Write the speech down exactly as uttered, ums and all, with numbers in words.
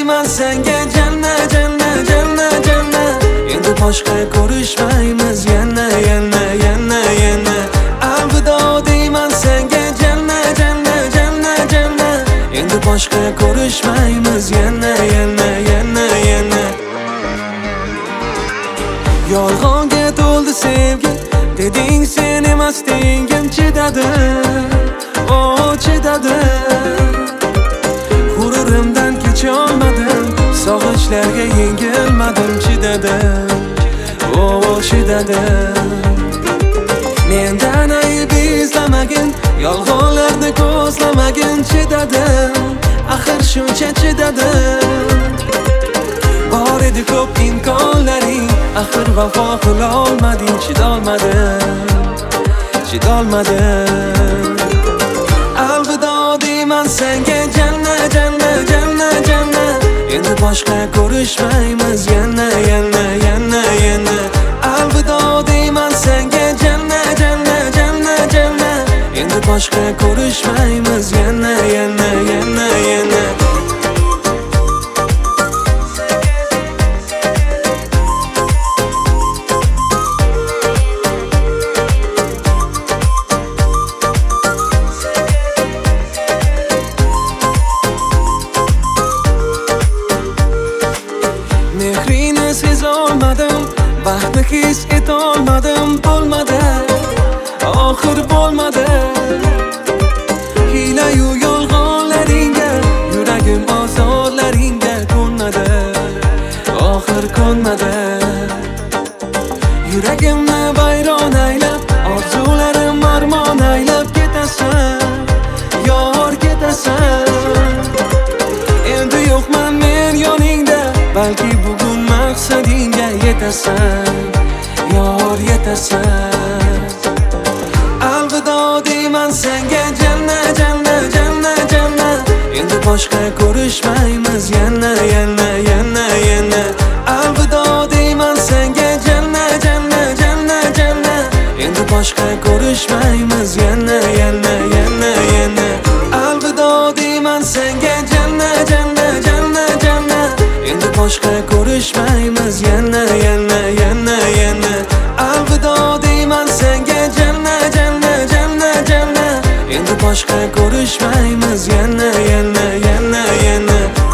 deyman senga janna janna janna janna. Endi boshqa ko'rishmaymiz yana yana yana yana. Alvido deyman senga janna janna janna janna. Endi boshqa ko'rishmaymiz yana yana yana yana. Yolg'onga to'ldi sevgi, deding sen emasding, chidadim, oh chidadim. G'ururimdan kecholmadim, sog'inchlarga yengilmadim, chidadim, oh chidadim. Mendan ayb izlamagin, yolg'onlarni ko'zlamagin, chidadim, axir shuncha chidadim. Bor edi ko'p imkonlaring, axir vafo qila olmading, chidolmadim, chidolmadim. Alvido deyman senga janna janna janna janna. Endi boshqa ko'rishmaymiz yana yana yana yana. Alvido deyman senga janna janna janna janna. Endi boshqa ko'rishmaymiz yana yana yana yana. Mehrini sezolmadim, baxtni his etolmadim, bo'lmadi, oxir bo'lmadi. Hiyla-yu yolg'onlaringga, yuragim ozorlaringga ko'nmadi, oxir ko'nmadi. Yuragimni vayron aylab, orzularim armon aylab ketasan, yor ketasan. Endi yo'qman men yoningda, balki bugun maqsadingga yetasan, yor yetasan. Alvido deyman senga janna janna janna janna. Endi boshqa ko'rishmaymiz yana yana yana yana. Alvido deyman senga janna janna janna janna. Endi boshqa ko'rishmaymiz yana yana yana yana. Alvido deyman senga janna janna janna janna. Endi boshqa ko'rishmaymiz yana yana yana yana. Alvido deyman senga janna janna janna janna. Endi boshqa ko'rishmaymiz yana yana yana yana.